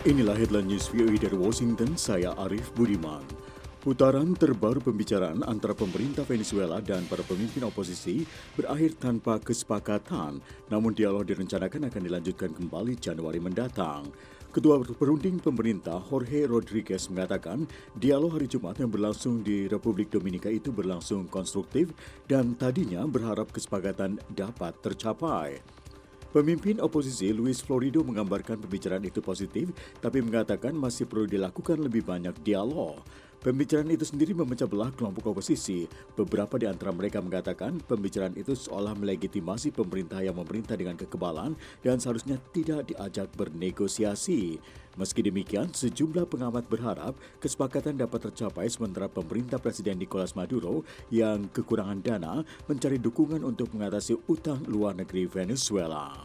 Inilah headline news VOA dari Washington, saya Arif Budiman. Putaran terbaru pembicaraan antara pemerintah Venezuela dan para pemimpin oposisi berakhir tanpa kesepakatan, namun dialog direncanakan akan dilanjutkan kembali Januari mendatang. Ketua Perunding Pemerintah Jorge Rodriguez mengatakan dialog hari Jumat yang berlangsung di Republik Dominika itu berlangsung konstruktif dan tadinya berharap kesepakatan dapat tercapai. Pemimpin oposisi Luis Florido menggambarkan pembicaraan itu positif, tapi mengatakan masih perlu dilakukan lebih banyak dialog. Pembicaraan itu sendiri memecah belah kelompok oposisi. Beberapa di antara mereka mengatakan pembicaraan itu seolah melegitimasi pemerintah yang memerintah dengan kekebalan dan seharusnya tidak diajak bernegosiasi. Meski demikian, sejumlah pengamat berharap kesepakatan dapat tercapai sementara pemerintah Presiden Nicolas Maduro yang kekurangan dana mencari dukungan untuk mengatasi utang luar negeri Venezuela.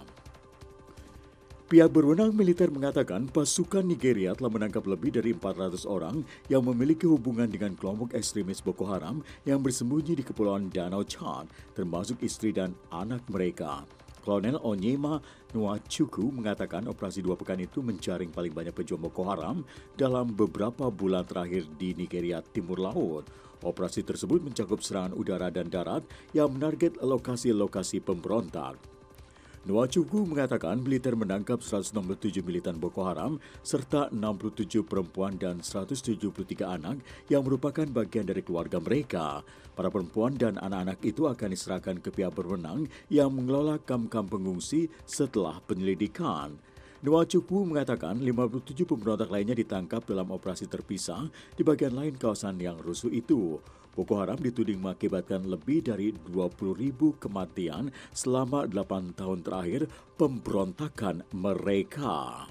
Pihak berwenang militer mengatakan pasukan Nigeria telah menangkap lebih dari 400 orang yang memiliki hubungan dengan kelompok ekstremis Boko Haram yang bersembunyi di Kepulauan Danau Chad, termasuk istri dan anak mereka. Kolonel Onyema Nwachukwu mengatakan operasi 2 pekan itu menjaring paling banyak pejuang Boko Haram dalam beberapa bulan terakhir di Nigeria Timur Laut. Operasi tersebut mencakup serangan udara dan darat yang menarget lokasi-lokasi pemberontak. Nwachukwu mengatakan militer menangkap 167 militan Boko Haram serta 67 perempuan dan 173 anak yang merupakan bagian dari keluarga mereka. Para perempuan dan anak-anak itu akan diserahkan ke pihak berwenang yang mengelola kamp-kamp pengungsi setelah penyelidikan. Nwachukwu mengatakan 57 pemberontak lainnya ditangkap dalam operasi terpisah di bagian lain kawasan yang rusuh itu. Boko Haram dituding mengakibatkan lebih dari 20.000 kematian selama 8 tahun terakhir pemberontakan mereka.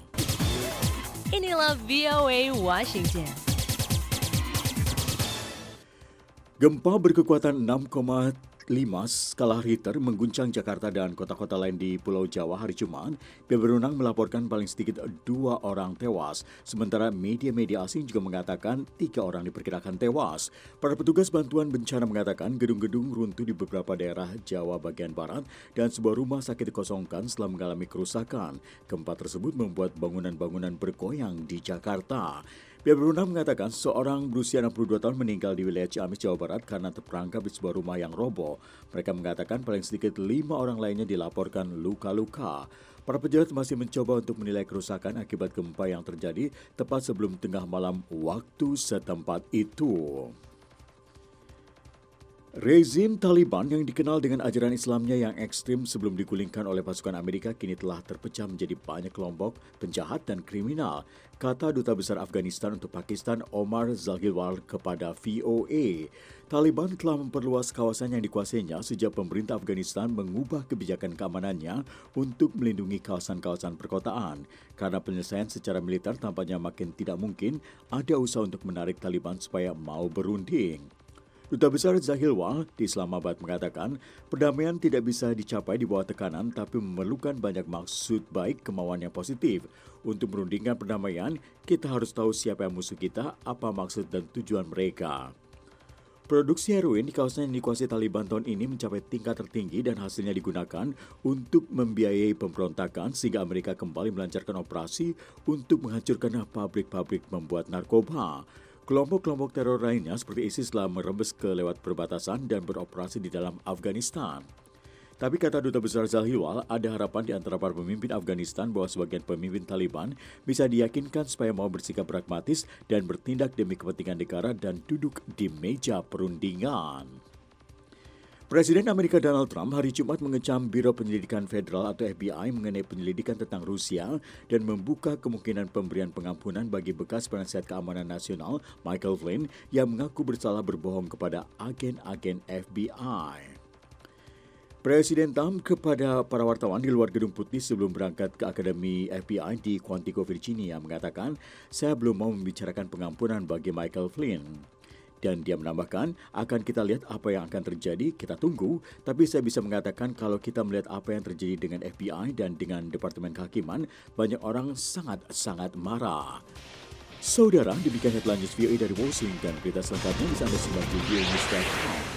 Inilah VOA Washington. Gempa berkekuatan 6,5 skala Richter mengguncang Jakarta dan kota-kota lain di Pulau Jawa hari Jumat. Pihak berwenang melaporkan paling sedikit 2 orang tewas, sementara media-media asing juga mengatakan 3 orang diperkirakan tewas. Para petugas bantuan bencana mengatakan gedung-gedung runtuh di beberapa daerah Jawa bagian barat dan sebuah rumah sakit dikosongkan setelah mengalami kerusakan. Gempa tersebut membuat bangunan-bangunan bergoyang di Jakarta. Pihak berwenang mengatakan seorang berusia 62 tahun meninggal di wilayah Ciamis, Jawa Barat karena terperangkap di sebuah rumah yang roboh. Mereka mengatakan paling sedikit 5 orang lainnya dilaporkan luka-luka. Para pejabat masih mencoba untuk menilai kerusakan akibat gempa yang terjadi tepat sebelum tengah malam waktu setempat itu. Rezim Taliban yang dikenal dengan ajaran Islamnya yang ekstrim sebelum digulingkan oleh pasukan Amerika kini telah terpecah menjadi banyak kelompok penjahat dan kriminal, kata Duta Besar Afghanistan untuk Pakistan Omar Zahilwal kepada VOA. Taliban telah memperluas kawasan yang dikuasainya sejak pemerintah Afghanistan mengubah kebijakan keamanannya untuk melindungi kawasan-kawasan perkotaan. Karena penyelesaian secara militer tampaknya makin tidak mungkin, ada usaha untuk menarik Taliban supaya mau berunding. Duta Besar Zahilwal di Islamabad mengatakan perdamaian tidak bisa dicapai di bawah tekanan tapi memerlukan banyak maksud baik kemauan yang positif. Untuk merundingkan perdamaian, kita harus tahu siapa yang musuh kita, apa maksud dan tujuan mereka. Produksi heroin di kawasan yang dikuasai Taliban tahun ini mencapai tingkat tertinggi dan hasilnya digunakan untuk membiayai pemberontakan sehingga Amerika kembali melancarkan operasi untuk menghancurkan pabrik-pabrik membuat narkoba. Kelompok-kelompok teror lainnya seperti ISIS telah merembes ke lewat perbatasan dan beroperasi di dalam Afghanistan. Tapi kata Duta Besar Zahilwal, ada harapan di antara para pemimpin Afghanistan bahwa sebagian pemimpin Taliban bisa diyakinkan supaya mau bersikap pragmatis dan bertindak demi kepentingan negara dan duduk di meja perundingan. Presiden Amerika Donald Trump hari Jumat mengecam Biro Penyelidikan Federal atau FBI mengenai penyelidikan tentang Rusia dan membuka kemungkinan pemberian pengampunan bagi bekas penasihat keamanan nasional Michael Flynn yang mengaku bersalah berbohong kepada agen-agen FBI. Presiden Trump kepada para wartawan di luar Gedung Putih sebelum berangkat ke Akademi FBI di Quantico, Virginia mengatakan, "Saya belum mau membicarakan pengampunan bagi Michael Flynn." Dan dia menambahkan, akan kita lihat apa yang akan terjadi, kita tunggu. Tapi saya bisa mengatakan kalau kita melihat apa yang terjadi dengan FBI dan dengan Departemen Kehakiman, banyak orang sangat-sangat marah. Saudara, demikian headline news VOA dari Washington. Berita selengkapnya bisa Anda simak di voanews.com.